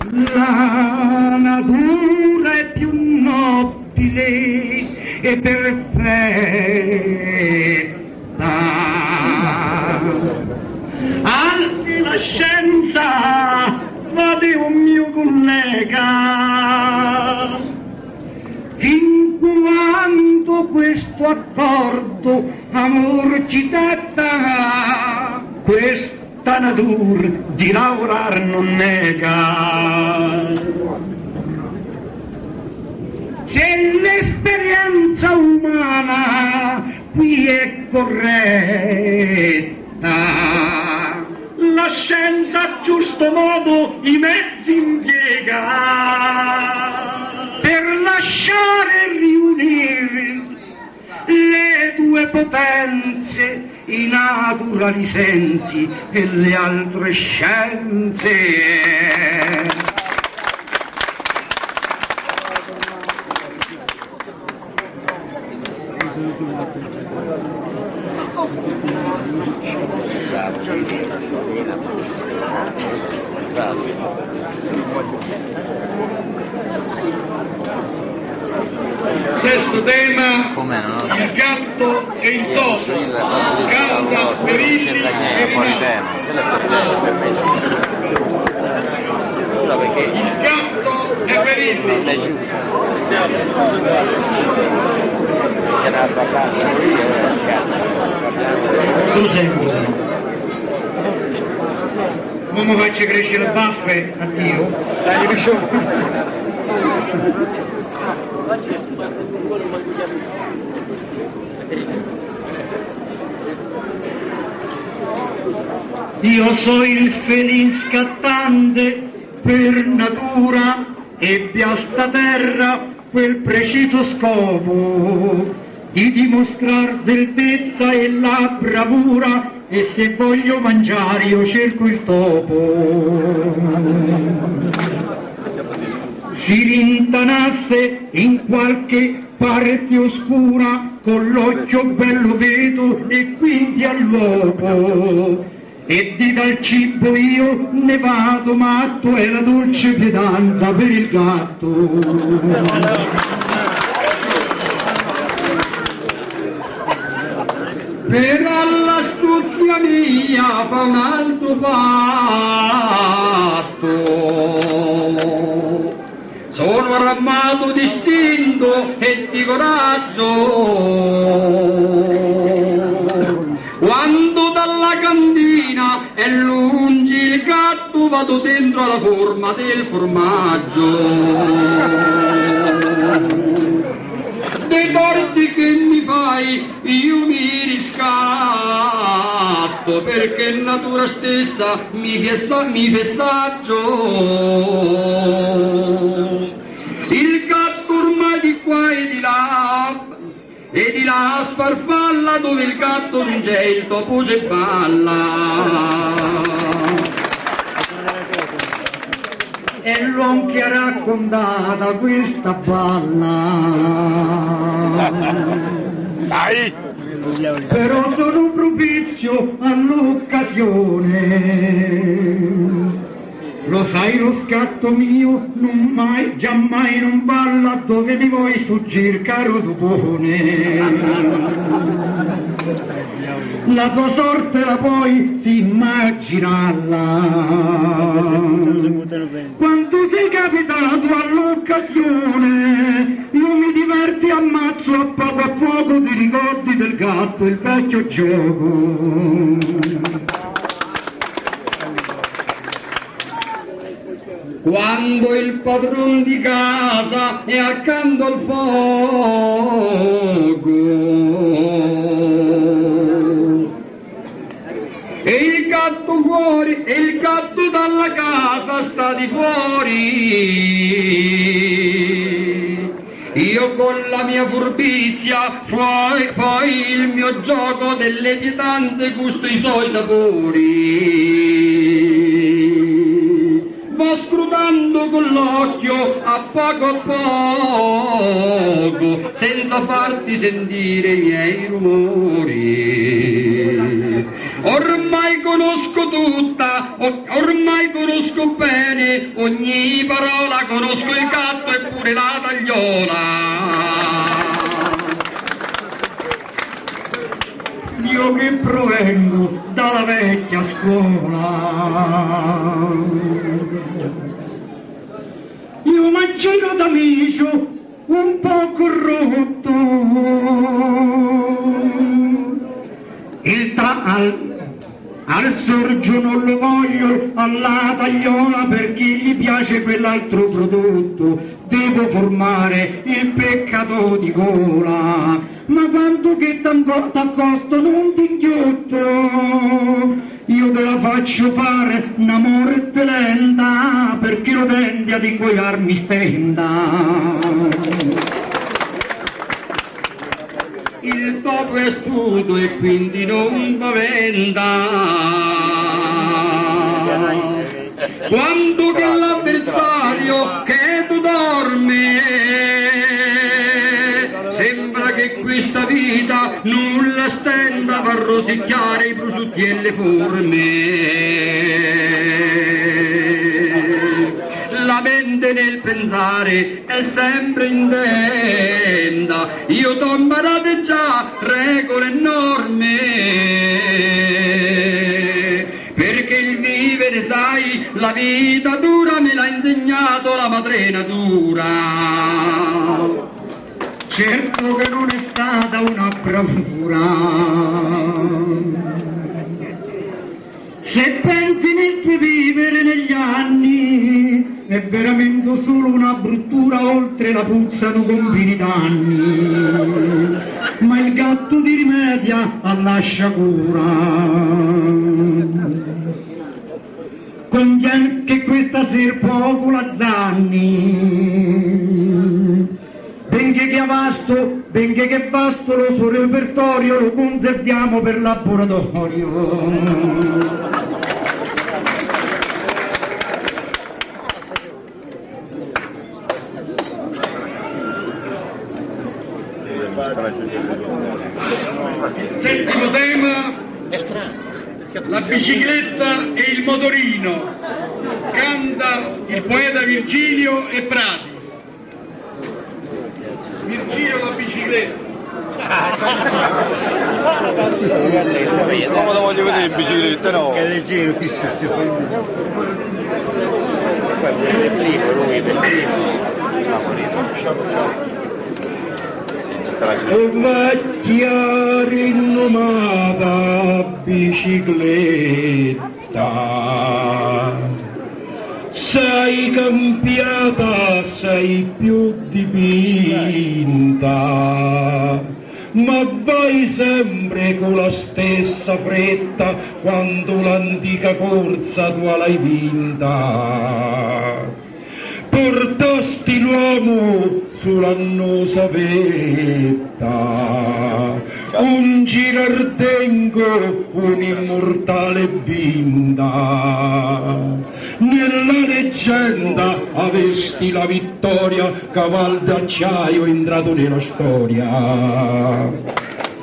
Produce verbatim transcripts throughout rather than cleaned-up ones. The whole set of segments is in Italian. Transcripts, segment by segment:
La natura è più nobile e perfetta, anche la scienza va di un mio collega, fin quando questo accordo amor ci detta, questa natura di lavorar non nega. Se l'esperienza umana qui è corretta, la scienza a giusto modo i mezzi impiega per lasciare riunire le due potenze, i naturali sensi e le altre scienze. Sesto tema, il gatto e il topo, canta Perilli e Rinaldi. Il gatto e Perilli. Se ne ha parlato io, cazzo, Tu senti? Non mi faccio crescere le baffe, addio. Dai, piscione. Io so il felin scattante per natura, ebbi a sta terra quel preciso scopo di dimostrar sveltezza e la bravura, e se voglio mangiare io cerco il topo. Si rintanasse in qualche parte oscura, con l'occhio bello vedo e quindi all'uopo, e di dal cibo io ne vado matto, è la dolce pietanza per il gatto. Per all'astuzia mia fa un altro patto, sono armato distinto e di coraggio, quando dalla cantina è lungi il gatto vado dentro alla forma del formaggio. Dei torti che mi fai io mi riscatto, perché natura stessa mi fessa, mi fessaggio. Il gatto ormai di qua e di là e di là sfarfalla, dove il gatto non c'è il topo c'è balla. E l'ho che ha raccontata questa balla. Dai! Però sono propizio all'occasione. Lo sai lo scatto mio non mai, giammai non va là dove mi vuoi sfuggir, caro topone. La tua sorte la puoi si immaginarla. Quando sei capitato all'occasione, non mi diverti, ammazzo a poco a poco, ti ricordi del gatto, il vecchio gioco. Quando il padron di casa è accanto al fuoco e il gatto fuori, e il gatto dalla casa sta di fuori, io con la mia furbizia poi, poi il mio gioco delle pietanze gusto i suoi sapori. Va scrutando con l'occhio a poco a poco, senza farti sentire i miei rumori. Ormai conosco tutta, ormai conosco conosco bene ogni parola, conosco il gatto e pure la tagliola. Io che provengo dalla vecchia scuola, io mangino d'amicio un po' corrotto, il tal al sorgio non lo voglio alla tagliola perché gli piace quell'altro prodotto, devo formare il peccato di gola, ma quanto che t'accosto non ti inchiotto, io te la faccio fare una morte lenta perché lo tendi ad ingoiarmi stenda. Il topo è astuto e quindi non paventa, quando che l'avversario che tu dorme, sembra che questa vita nulla stenda, fa rosicchiare i prosciutti e le forme. La mente nel pensare è sempre intenda, io t'ho imparate già regole e norme, perché il vivere sai, la vita dura me l'ha insegnato la madre natura. Certo che non è stata una bravura, se pensi nel tuo vivere negli anni, è veramente solo una bruttura, oltre la puzza tu combini danni, ma il gatto ti rimedia alla sciagura. Conviene che questa sera poco la zanni, benché che vasto, benché che vasto lo suo repertorio lo conserviamo per laboratorio. Settimo tema, la bicicletta e il motorino. Canta il poeta Virgilio e Prati. Virgilio la bicicletta. Come lo voglio vedere in bicicletta, no? Che leggero. Per primo, lui per primo. Vecchia rinomata bicicletta, sei cambiata, sei più dipinta, ma vai sempre con la stessa fretta quando l'antica corsa tu l'hai vinta. Portasti l'uomo sull'annosa vetta, un girardengo, un'immortale binda. Nella leggenda avesti la vittoria, caval d'acciaio entrato nella storia.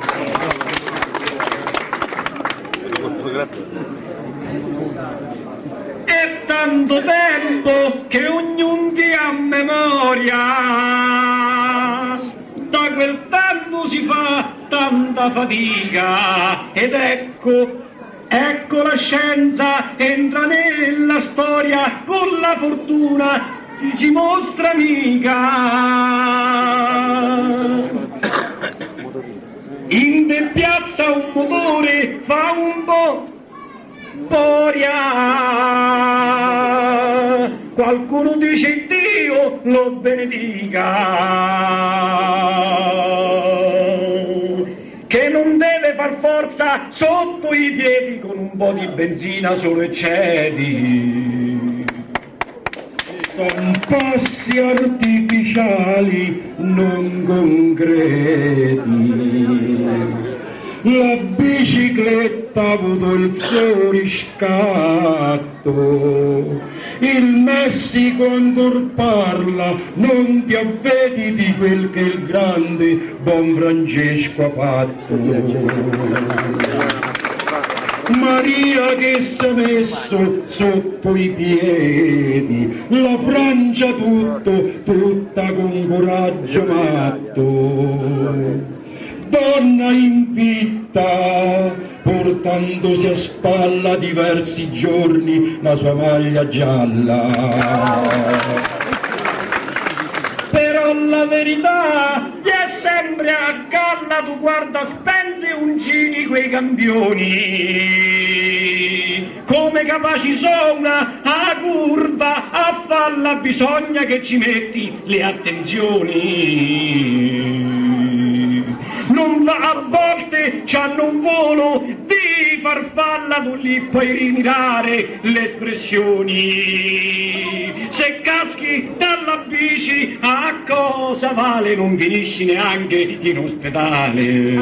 È tanto tempo che ognuno ti ha memoria, da quel tempo si fa tanta fatica, ed ecco, ecco la scienza entra nella storia, con la fortuna ti si mostra amica. In de piazza un motore fa un po' boria, qualcuno dice Dio lo benedica, che non deve far forza sotto i piedi, con un po' di benzina solo eccedi. Son passi artificiali non concreti, la bicicletta ha avuto il suo riscatto, il Messico ancor parla, non ti avvedi di quel che il grande Don Francesco ha fatto. Maria che si è messo sotto i piedi, la Francia tutto, tutta con coraggio matto. Donna invitta, portandosi a spalla diversi giorni la sua maglia gialla. Però la verità gli è sempre a galla, tu guarda Spenzi e Ungini quei campioni, come capaci sono a curva, a falla bisogna che ci metti le attenzioni. Non va, a volte c'hanno un volo di farfalla, tu lì puoi rimirare le espressioni. Se caschi dalla bici a cosa vale, non finisci neanche in ospedale.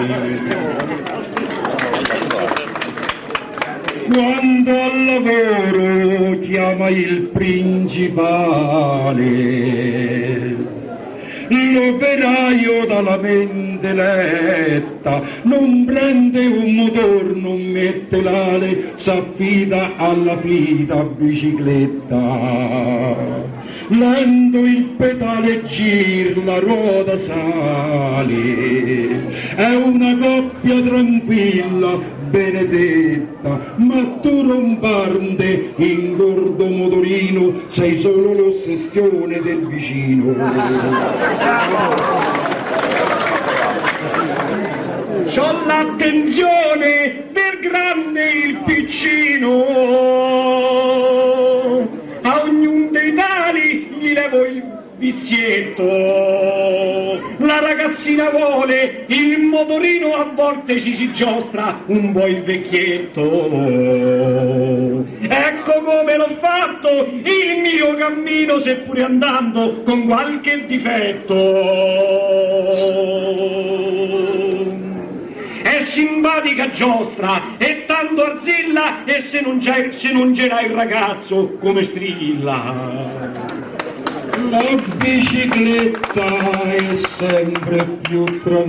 Quando al lavoro chiama il principale, l'operaio dalla mente letta non prende un motor, non mette l'ale, s'affida alla fida bicicletta. Lento il pedale gir, la ruota sale, è una coppia tranquilla, benedetta, ma tu non parde in gordo motorino, sei solo l'ossessione del vicino. C'ho l'attenzione del grande il piccino, a ognun dei tali gli levo il vizietto. La ragazzina vuole il motorino, a volte ci si giostra un po' il vecchietto. Ecco come l'ho fatto il mio cammino, seppure andando con qualche difetto. È simpatica giostra, è tanto arzilla, e se non c'è, se non c'era il ragazzo come strilla. La bicicletta è sempre più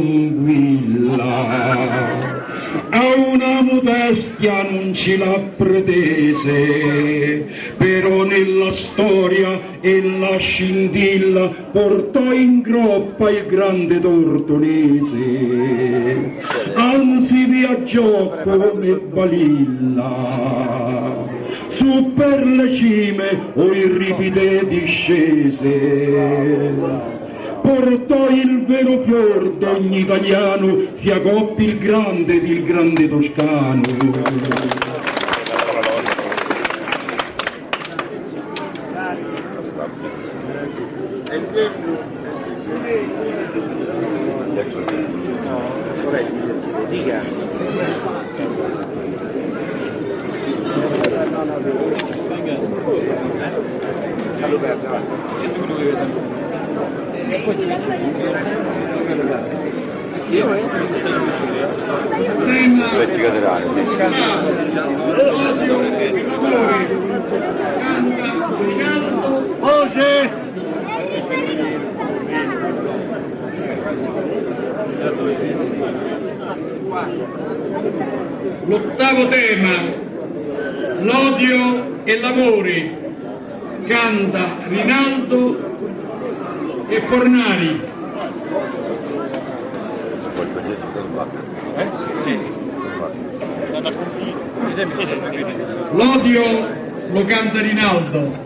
tranquilla, a una modestia non ce l'ha pretese, però nella storia e la scintilla portò in groppa il grande Tortonese, anzi viaggiò come balilla su per le cime o in ripide discese. Portò il vero fior d'ogni italiano, si accoppi il grande ed il grande toscano. L'ottavo tema, l'odio e l'amore, canta Rinaldo e Fornari. L'odio lo canta Rinaldo.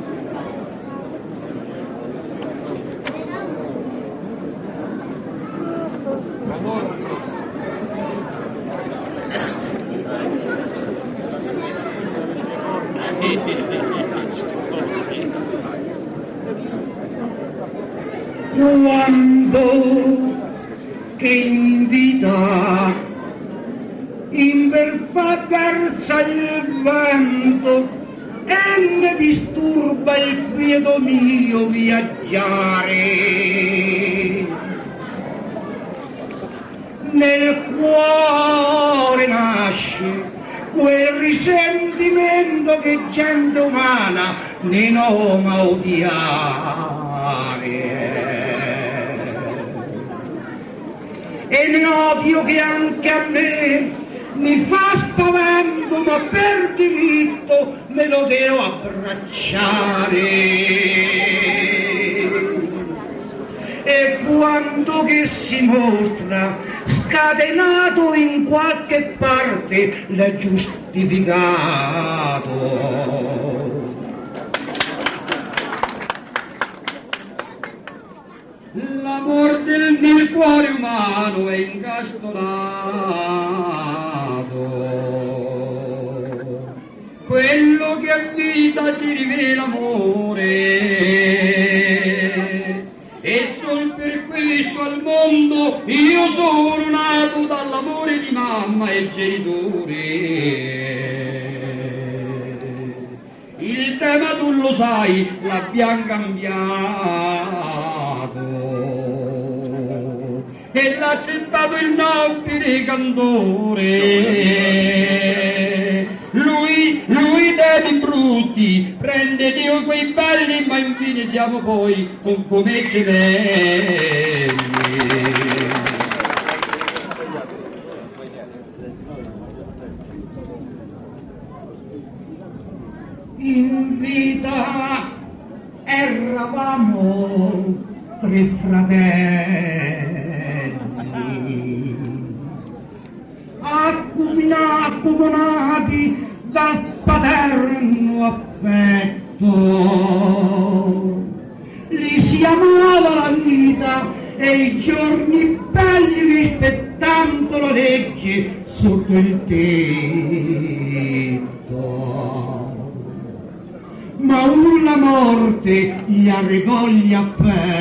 Quando che in vita imperfa versa il vento e ne disturba il quieto mio viaggiare, nel cuore nasce quel risentimento che gente umana ne noma odiare. E ne odio che anche a me mi fa spavento, ma per diritto me lo devo abbracciare. E quando che si mostra scatenato in qualche parte l'è giustificato. L'amor del mio cuore umano è incastolato, quello che a vita ci rivela amore, e sol per questo al mondo io sono nato dall'amore di mamma e genitore. Il tema tu lo sai, l'abbiamo cambiato e l'ha accettato il nobile cantore. Lui, lui dei brutti, prende Dio quei belli, ma infine siamo poi con come gemelli. In vita eravamo tre fratelli, accumina- accomunati dal paterno affetto. Li si amava la vita e i giorni belli rispettando la legge sotto il tetto. Ma una morte gli arrecogli a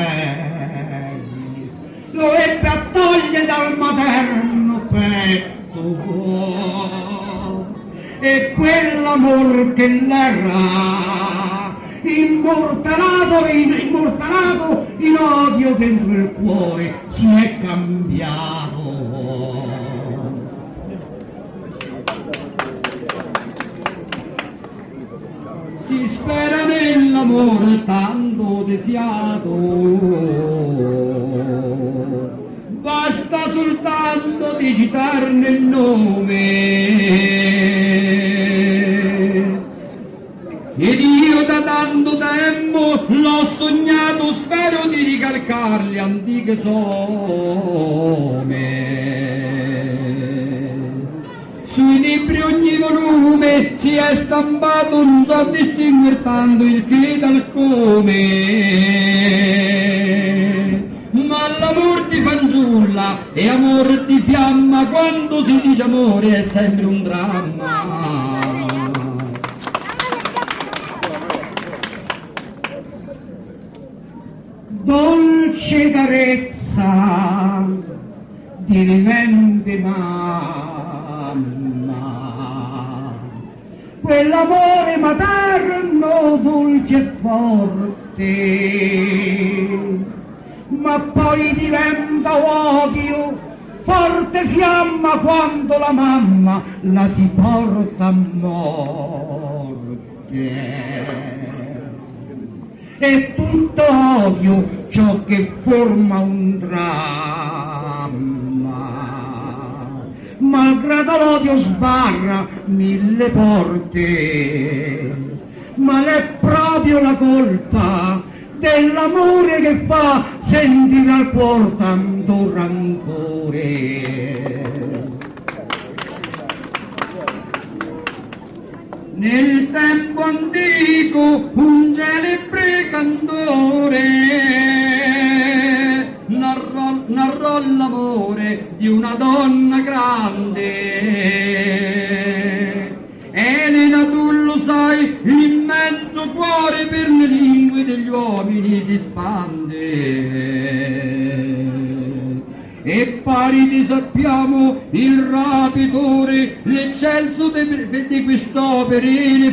peli, lo ebbe a togliere dal materno petto, e quell'amor che l'era immortalato in, immortalato in odio dentro il cuore si è cambiato. Si spera nell'amore tanto desiato, basta soltanto di citarne il nome. Ed io da tanto tempo l'ho sognato, spero di ricalcar le antiche somme. Sui libri ogni volume si è stampato, non so distinguere tanto il che dal come. Ma l'amor di fanciulla e amor di fiamma, quando si dice amore è sempre un dramma. Dolce carezza di rimente mamma, quell'amore materno dolce e forte, ma poi diventa odio, forte fiamma quando la mamma la si porta a morte. E tutto odio ciò che forma un dramma, malgrado l'odio sbarra mille porte, ma è proprio la colpa dell'amore che fa sentire al cuor tanto rancore. Nel tempo antico un celebre cantore narrò, narrò l'amore di una donna grande. Elena, tu lo sai, l'immenso cuore per le lingue degli uomini si spande. E pari sappiamo il rapitore, l'eccelso di, di quest'opera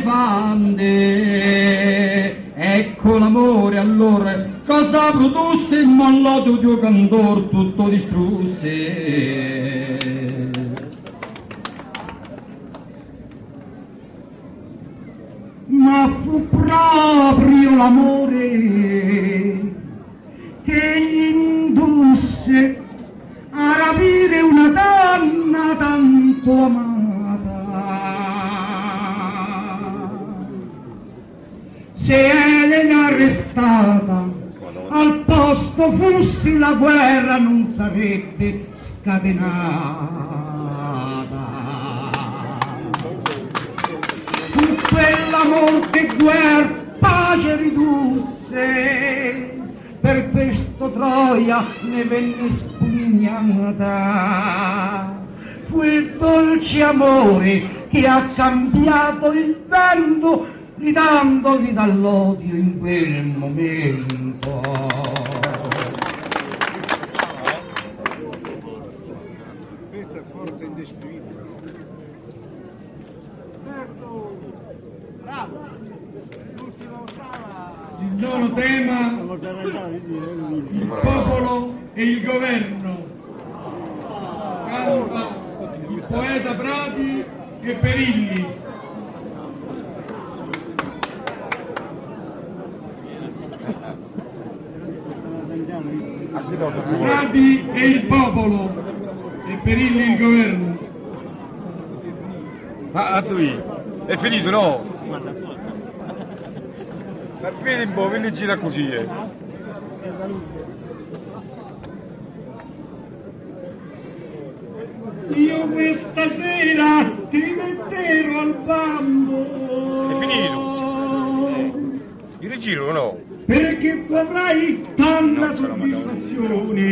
elefante. Ecco l'amore allora, cosa produsse il malloto tuo cantor tutto distrusse. Ma fu proprio l'amore che gli indusse a rapire una donna tanto amata. se Elena arrestata al posto fosse la guerra non sarebbe scatenata. Fu quell'amor che guerra pace ridusse, per questo Troia ne venne spugnata. Fu il dolce amore che ha cambiato il vento, ridandovi dall'odio in quel momento. Questo è forte indescrivibile. Bravo! L'ultimo stava. Il nono tema, il popolo e il governo. Canta il poeta Prati e Perilli. Prati e il popolo e Perilli il governo. Ma a lui è finito, no? Ma vedi un po', vieni gira così. Eh. Io questa sera ti metterò al bando. È finito. Il rigiro, no? Perché tu avrai tanta soddisfazione.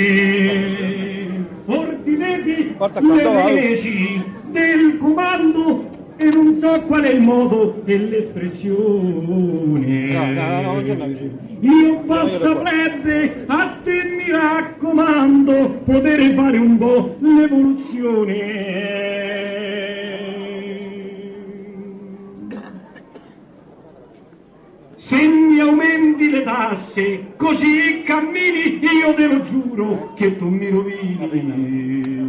Ordinati le leggi del comando e non so qual è il modo dell'espressione. No, no, no, non c'è una Io passa plebe, a te mi raccomando, poter fare un po' l'evoluzione. Se mi aumenti le tasse, così cammini, io te lo giuro che tu mi rovini.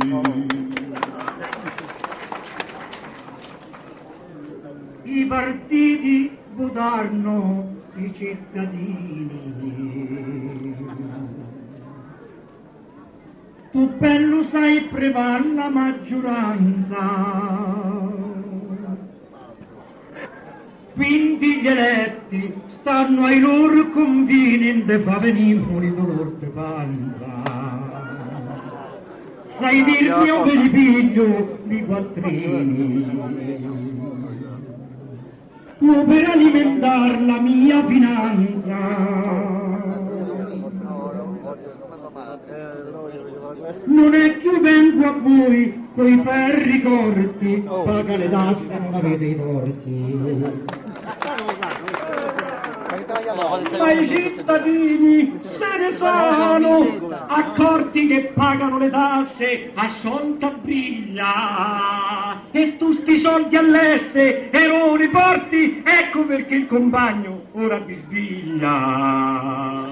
I partiti votarono i cittadini. Tu bello sai prevar la maggioranza. Quindi gli eletti stanno ai loro confini e de fa venire un dolor de panza. Sai dirmi io ve li piglio di quattrini. Tu per alimentare la mia finanza. Non è che vengo a voi coi ferri corti, paga le tasse non avete i torti. Ma i cittadini se ne sono accorti che pagano le tasse a sciolta briglia e tu sti soldi all'est e lo riporti, ecco perché il compagno ora ti sbiglia.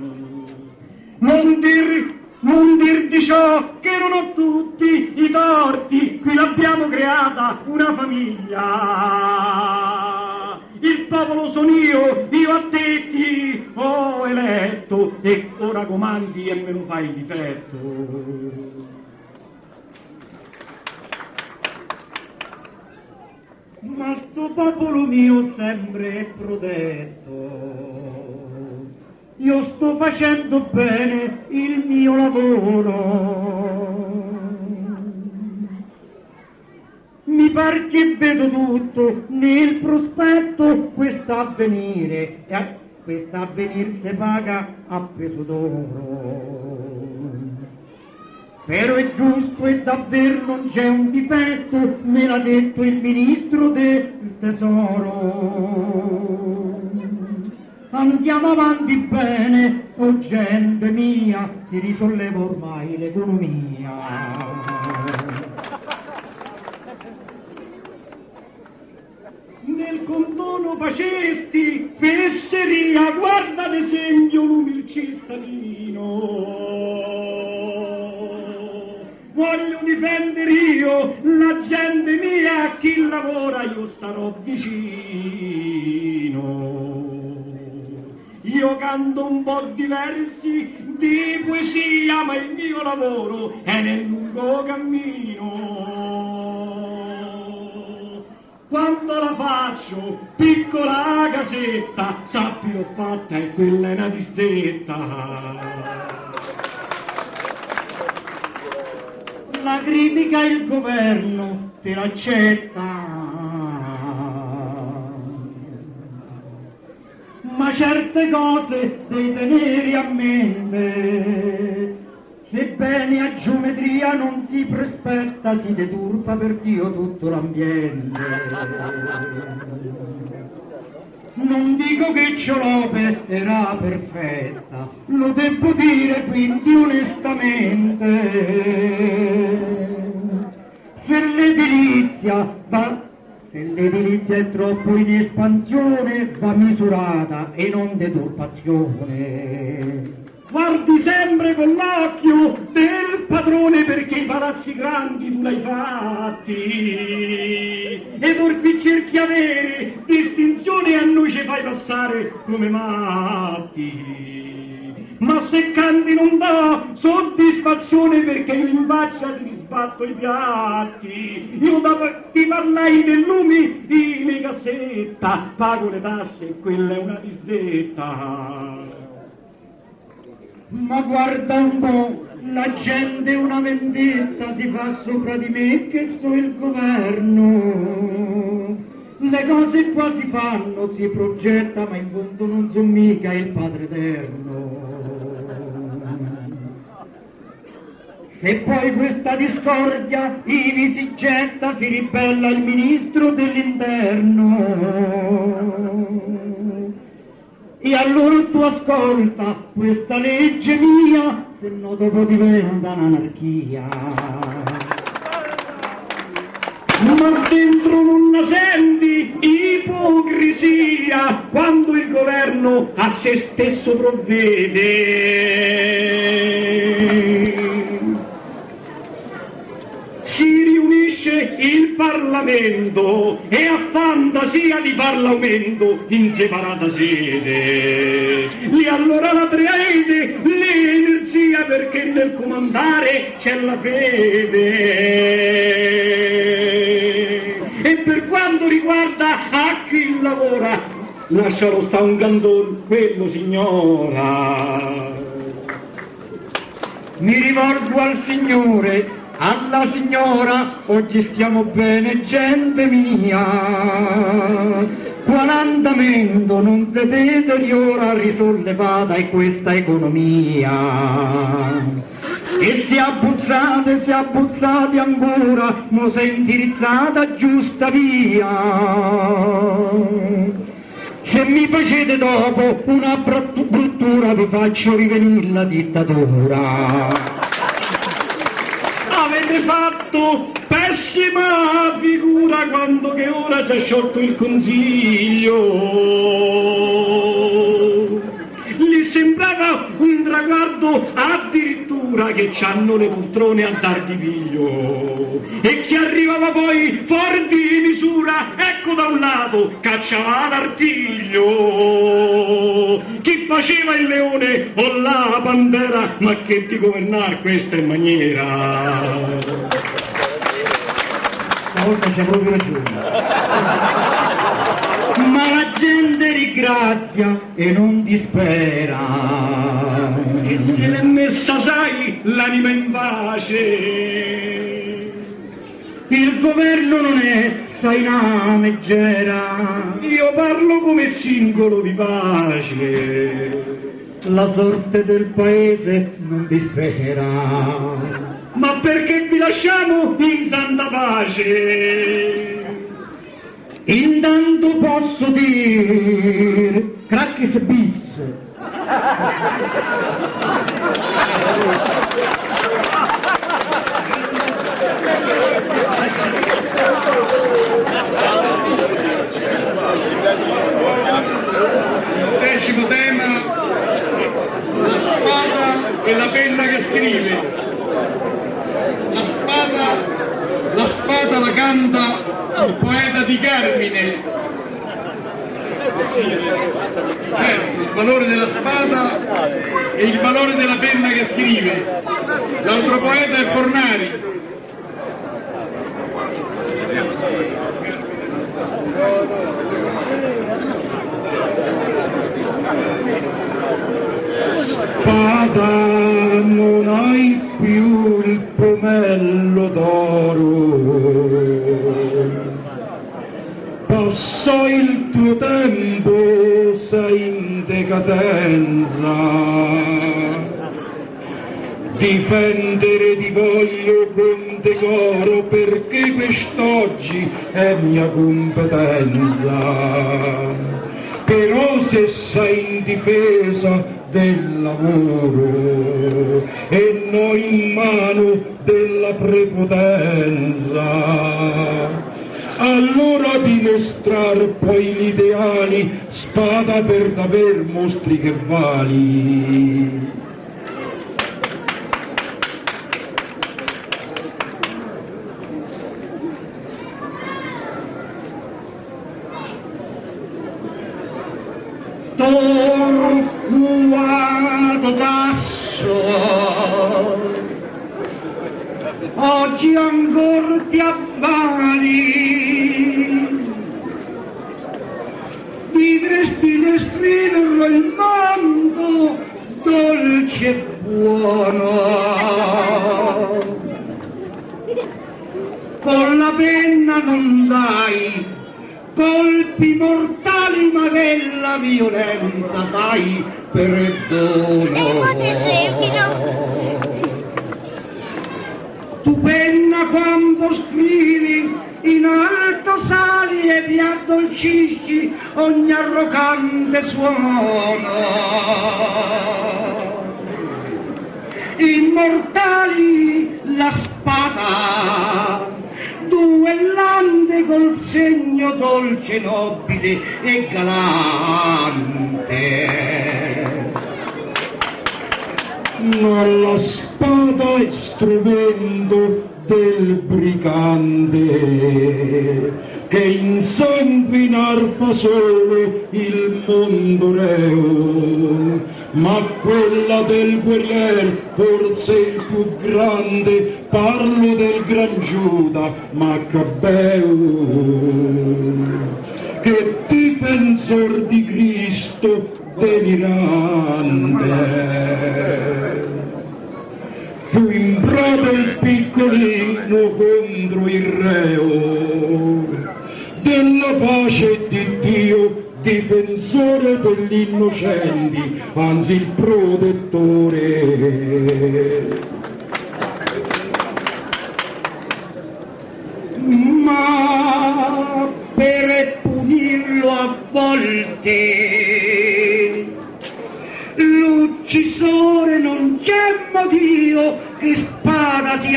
Non dir, non dir di ciò che non ho tutti i torti, qui l'abbiamo creata una famiglia. Il popolo sono io, io a te ti ho eletto e ora comandi e me lo fai il difetto. Ma sto popolo mio sempre è protetto. Io sto facendo bene il mio lavoro. Mi par che vedo tutto nel prospetto, quest'avvenire, e quest'avvenir se paga a peso d'oro. Però è giusto e davvero non c'è un difetto, me l'ha detto il ministro del tesoro. Andiamo avanti bene, o gente mia, si risolleva ormai l'economia. Nel condono facesti fesseria, guarda ad esempio l'umil cittadino. Voglio difendere io la gente mia, a chi lavora io starò vicino. Io canto un po' di versi di poesia, ma il mio lavoro è nel lungo cammino. quando la faccio, piccola casetta, sappi l'ho fatta e quella è una disdetta. La critica il governo te l'accetta, ma certe cose devi tenere a mente. Sebbene a geometria non si prospetta, si deturpa per Dio tutto l'ambiente. Non dico che Ciolope era perfetta, lo devo dire quindi onestamente. Se l'edilizia va, se l'edilizia è troppo in espansione, va misurata e non deturpazione. Guardi sempre con l'occhio del padrone perché i palazzi grandi tu l'hai fatti ed or qui cerchi avere distinzione e a noi ci fai passare come matti. Ma se canti non dà soddisfazione perché io in faccia ti risbatto i piatti, io da, ti parlai del lumi di le cassetta, pago le tasse e quella è una disdetta. Ma guarda un po', la gente una vendetta si fa sopra di me che so il governo. Le cose qua si fanno, si progetta, ma in fondo non so mica il Padre Eterno. Se poi questa discordia ivi si getta, si ribella il ministro dell'interno. E allora tu ascolta questa legge mia, se no dopo diventa un'anarchia. Ma dentro non la senti ipocrisia quando il governo a se stesso provvede. Si riunisce il Parlamento e ha fantasia di far l'aumento in separata sede. Lì allora la traete l'energia perché nel comandare c'è la fede. E per quanto riguarda a chi lavora, lascialo sta un cantone, quello signora. Mi rivolgo al Signore, alla signora, oggi stiamo bene, gente mia. Quell'andamento non si deteriora, risollevata è questa economia. E se abbuzzate, se abbuzzate ancora, non si è indirizzata giusta via. Se mi facete dopo una bruttura, vi faccio rivenire la dittatura. Avete fatto pessima figura quando che ora ci ha sciolto il Consiglio. Gli sembrava un traguardo addirittura che c'hanno le poltrone a dar di piglio. E chi arrivava poi fuori di misura, ecco da un lato cacciava l'artiglio. Chi faceva il leone o la pantera, ma che di governar questa è maniera. Stavolta c'è proprio ragione. Ma la gente ringrazia e non dispera, e se l'è messa, sai, l'anima in pace. Il governo non è, sai, una meggera, io parlo come singolo di pace. La sorte del paese non dispera, ma perché vi lasciamo in santa pace? Intanto posso dire Crackis bis. Decimo tema, la spada e la penna che scrive. La spada, la spada la canta il poeta di Carmine. Certo, il valore della spada e il valore della penna che scrive. L'altro poeta è Fornari. in decadenza. Difendere ti voglio con decoro perché quest'oggi è mia competenza. Però se sei in difesa del lavoro e non in mano della prepotenza, allora dimostrar poi gli ideali, spada per d'aver mostri che vali. Torquato tasso, oggi ancora ti avvali, vivresti descriverlo il mondo dolce e buono, con la penna non dai colpi mortali, ma della violenza fai perdono. Tu penna quando scrivi in alto sali e ti addolcisci ogni arrogante suono. Immortali la spada, duellante col segno dolce, nobile e galante. Ma la spada è strumento del brigante che insanguinar fa solo il mondo reo, ma quella del guerrier forse il più grande. Parlo del gran Giuda Maccabeo, che difensor di Cristo delirante fu in brodo il piccolino contro il reo della pace di Dio, difensore degli innocenti, anzi il protettore. Ma per punirlo a volte l'uccisore non c'è motivo che spada si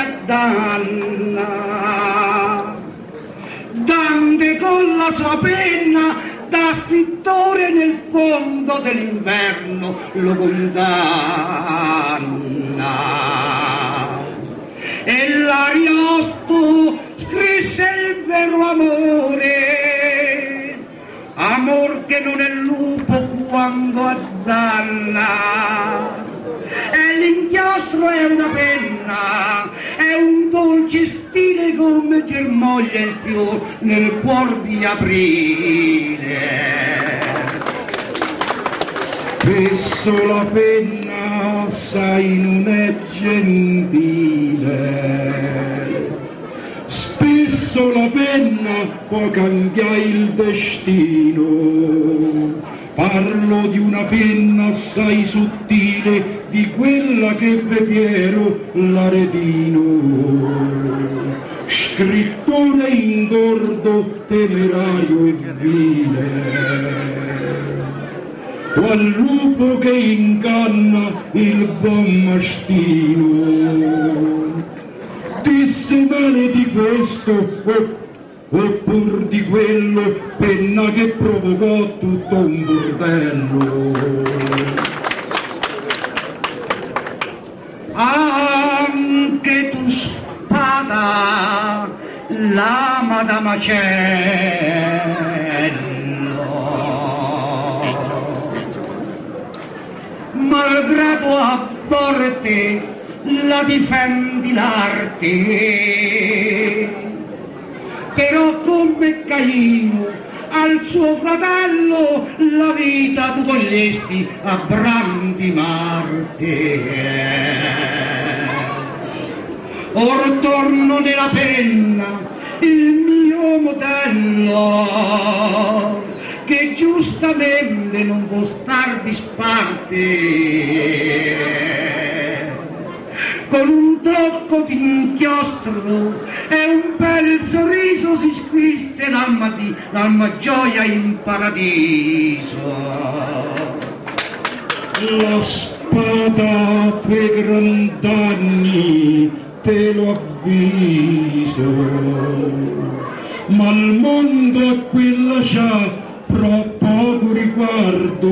addanna. Dante con la sua penna da scrittore nel fondo dell'inverno lo condanna. E l'Ariosto scrisse il vero amore, amor che non è lupo quando azzanna. E l'inchiostro è una penna, è un dolce stile come germoglia il fior nel cuor di aprile. Spesso la penna, sai, non è gentile, spesso la penna può cambiare il destino. Parlo di una penna assai sottile, di quella che ve Piero l'Aretino, scrittore ingordo, temerario e vile, qual lupo che inganna il buon mastino. Disse male di questo oppur di quello, penna che provocò tutto un bordello. Anche tu spada, lama da macello, malgrado a volte la difendi l'arte, però come Caino al suo fratello la vita tu togliesti a brandi Marte. Or torno nella penna il mio modello, che giustamente non può stare far disparte. Con un tocco di inchiostro e un bel sorriso si squisse l'alma, di, l'alma gioia in paradiso. La spada per grand'anni, te lo avviso, ma il mondo a quella c'ha poco riguardo.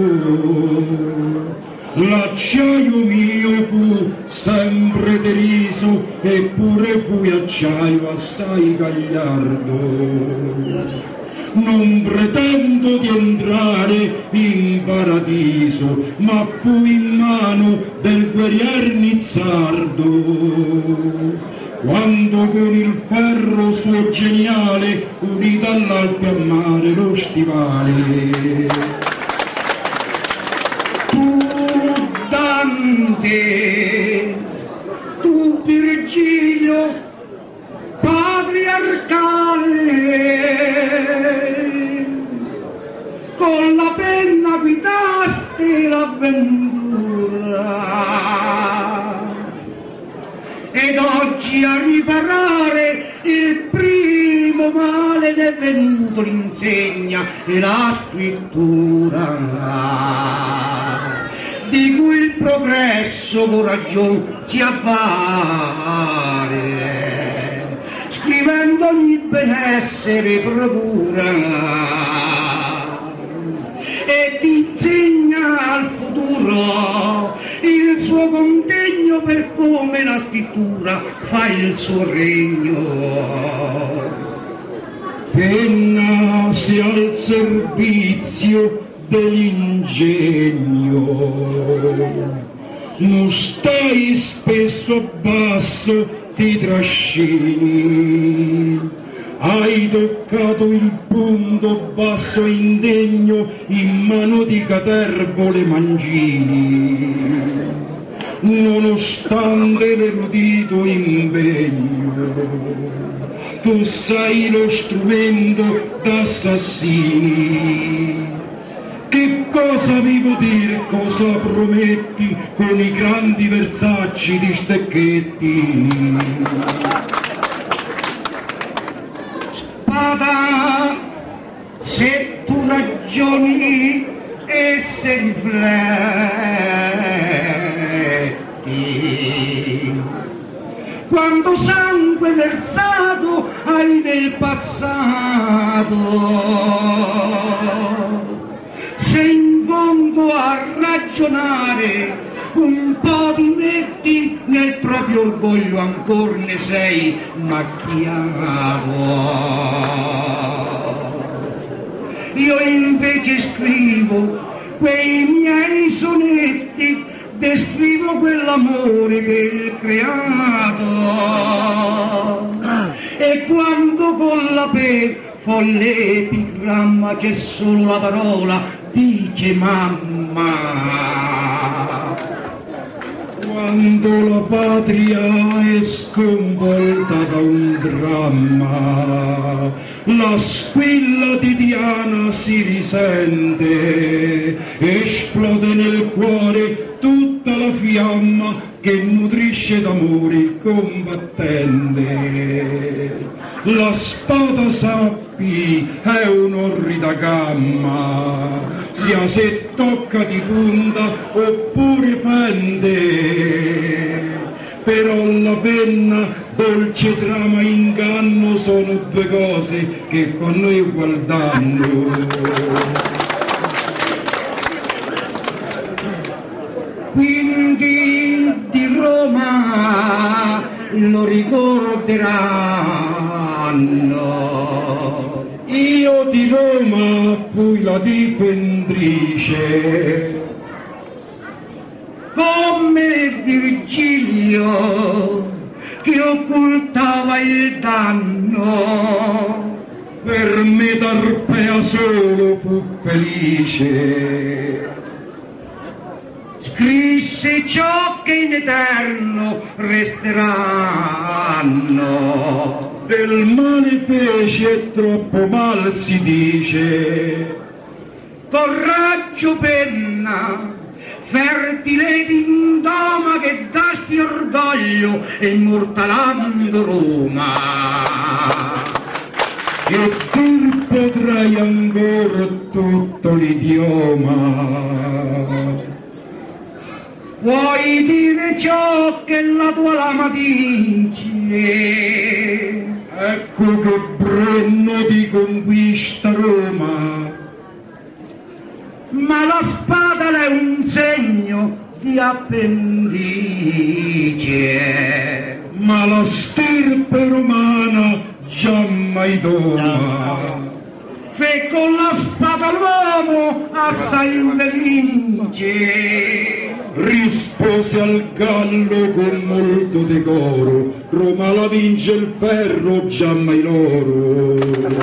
L'acciaio mio fu sempre deriso, eppure fui acciaio assai gagliardo. Non pretendo di entrare in paradiso, ma fui in mano del guerrier nizzardo. Quando con il ferro suo geniale udì dall'Alpe a mare lo stivale. Tu Dante, tu Virgilio, patriarcale, con la penna guidaste l'avventura, ed oggi a riparare il primo male ne è venuto l'insegna e la scrittura, di cui il progresso con ragione si avvale, scrivendo ogni benessere procura, e ti insegna al futuro il suo contegno per come la scrittura fa il suo regno. Penna sia al servizio dell'ingegno, non stai spesso a basso, ti trascini. Hai toccato il punto basso indegno in mano di catervole mangini, nonostante l'erudito impegno. Tu sei lo strumento d'assassini. Che cosa vivo dire, cosa prometti con i grandi versacci di Stecchetti? Spada, se tu ragioni e se rifletti, quanto sangue versato hai nel passato, se in fondo a ragionare un po' ti metti nel proprio orgoglio, ancor ne sei macchiato. Io invece scrivo quei miei sonetti, descrivo quell'amore del creato, e quando con la per folle epigramma c'è solo la parola, dice mamma. Quando la patria è sconvolta da un dramma, la squilla di Diana si risente, esplode nel cuore tutta la fiamma che nutrisce d'amore il combattente. La spada, sappi, è un'orrida gamma, sia se tocca di punta oppure fende. Però la penna, dolce trama, inganno, sono due cose che fanno ugual danno. Quindi di Roma lo ricorderanno. Io di Roma fui la difendrice, come Virgilio che occultava il danno. per me Tarpea solo fu felice. Scrisse ciò che in eterno resteranno. Del male fece e troppo mal si dice. coraggio penna, fertile d'indoma che dasti orgoglio e immortalando Roma. E dir potrai ancora tutto l'idioma. Vuoi dire ciò che la tua lama dice? Ecco che brenno di conquista Roma. Ma la spada è un segno di appendice. Ma la stirpe romana già mai doma. Fe con la spada l'uomo assai infelice. Rispose al gallo con molto decoro, Roma la vince il ferro, già mai l'oro.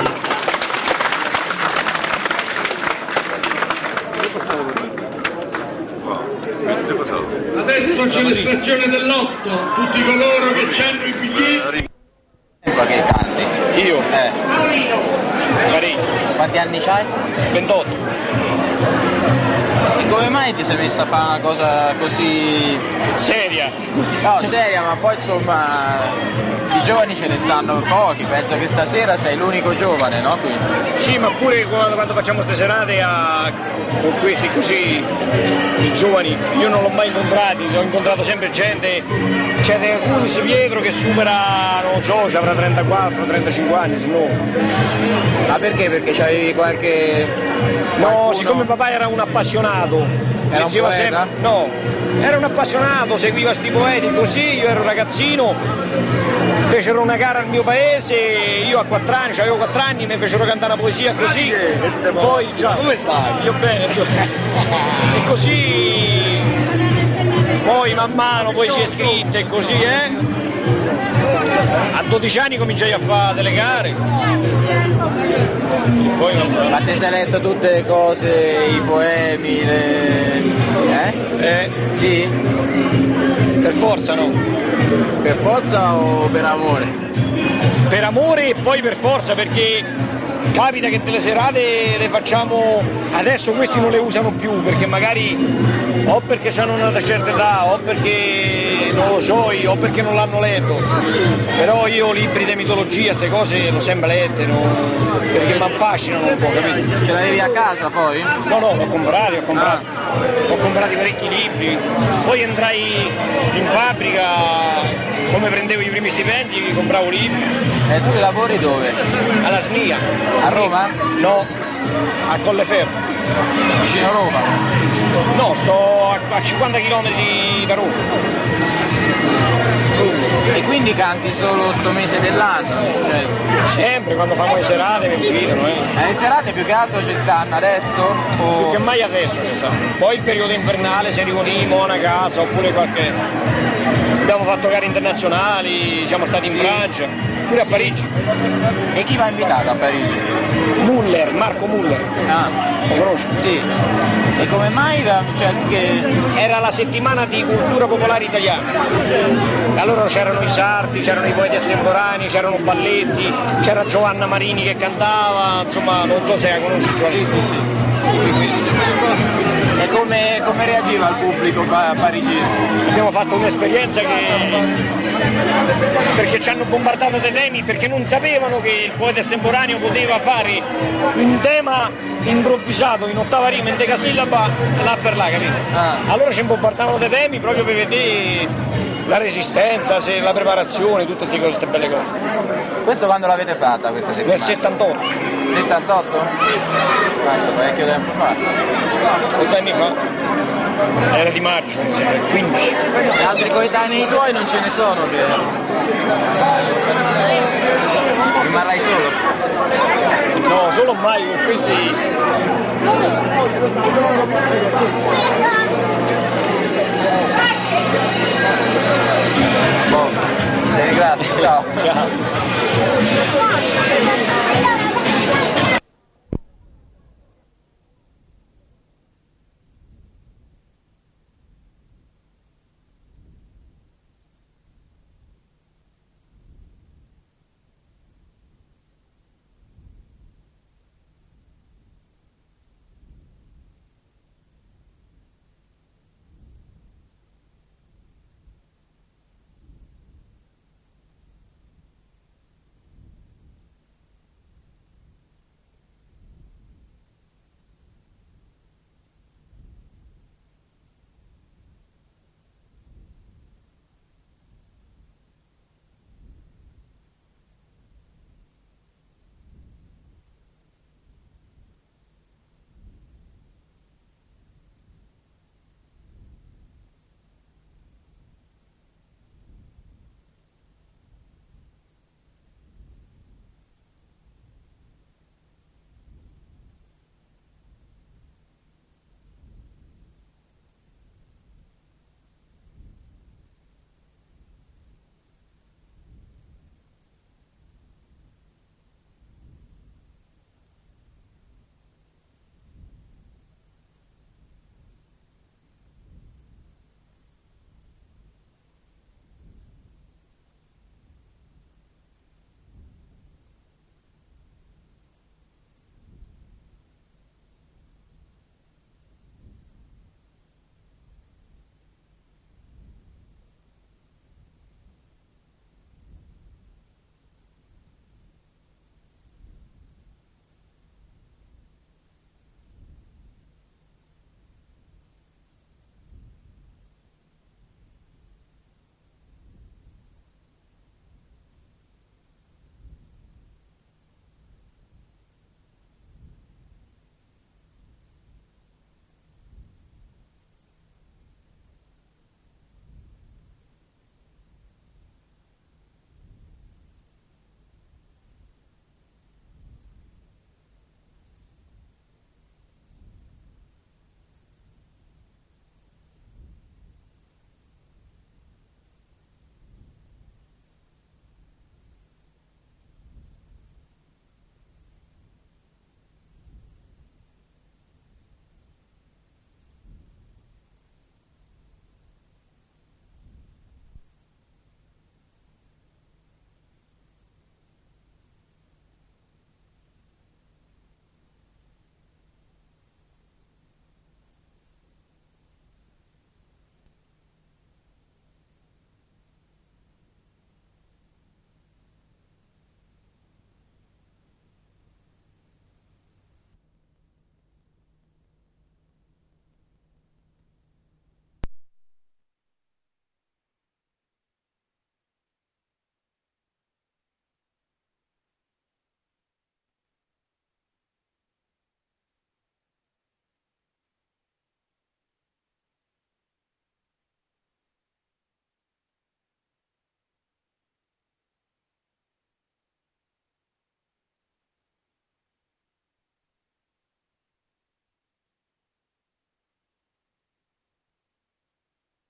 Adesso c'è l'estrazione dell'otto, tutti coloro che hanno i biglietti. Che canti? Io? Eh. Parecchio. Quanti anni c'hai? ventotto. E come mai ti sei messa a fare una cosa così Seria. no, seria, ma poi insomma di giovani ce ne stanno pochi, penso che stasera sei l'unico giovane, no? Qui. Sì, ma pure quando, quando facciamo queste serate a, con questi così i giovani, io non l'ho mai incontrati, ho incontrato sempre gente, c'è alcuni Pietro che supera, non so, ci avrà trentaquattro trentacinque anni, se no. Ma perché? Perché c'avevi qualche... No, qualcuno... siccome papà era un appassionato, Era un leggeva poeta? sempre, no, era un appassionato, seguiva sti poeti così, io ero ragazzino, fecero una gara al mio paese, io a quattro anni, avevo quattro anni, mi fecero cantare una poesia così, poi già, come stai? Io bene, io... e così, poi man mano poesie scritte e così, eh? A dodici anni cominciai a fare delle gare. Poi non... Ma ti sei letto tutte le cose, i poemi, le... eh? Eh, Sì? per forza no. Per forza o per amore? Per amore e poi per forza, perché capita che delle serate le facciamo, adesso questi non le usano più perché magari o perché hanno una certa età o perché non lo so io o perché non l'hanno letto, però io libri di mitologia, queste cose l'ho sempre lette, no? Perché mi affascinano un po', capito? Ce l'avevi a casa poi? No, no, l'ho comprati, ho comprato, ho comprato parecchi libri, poi entrai in fabbrica, come prendevo i primi stipendi, compravo libri. E tu lavori dove? Alla S N I A. A Roma? No, a Colleferro. Vicino a Roma? No, sto a, a cinquanta chilometri da Roma. E quindi canti solo sto mese dell'anno? Cioè... Sempre, quando fanno le serate mi invitano, eh. Ma le serate più che altro ci stanno adesso? O... Più che mai adesso ci sta. Poi il periodo invernale, se riunimo a casa oppure qualche... Abbiamo fatto gare internazionali, siamo stati in Sì. Francia, pure a Sì. Parigi. E chi va invitato a Parigi? Muller, Marco Muller, Ah, lo conosci? sì. E come mai? va- Cioè, che... Era la settimana di cultura popolare italiana. Allora c'erano i sardi, c'erano i poeti estemporanei, c'erano balletti, c'era Giovanna Marini che cantava, insomma non so se la conosci Giovanna. Sì, sì, sì. E come, come reagiva il pubblico pa- parigino? Abbiamo fatto un'esperienza che perché ci hanno bombardato dei temi perché non sapevano che il poeta estemporaneo poteva fare un tema improvvisato in ottava rima in decasillaba là per là, capito? Ah. Allora ci bombardavano dei temi proprio per vedere la resistenza, se la preparazione, tutte queste cose, queste belle cose. Questo quando l'avete fatta questa Nel settimana? settantotto, settantotto? Mazza, parecchio tempo fa. otto anni fa, era di maggio, mi sembra, il quindici. E altri coetanei tuoi non ce ne sono che... Rimarrai solo? No, solo mai con questi...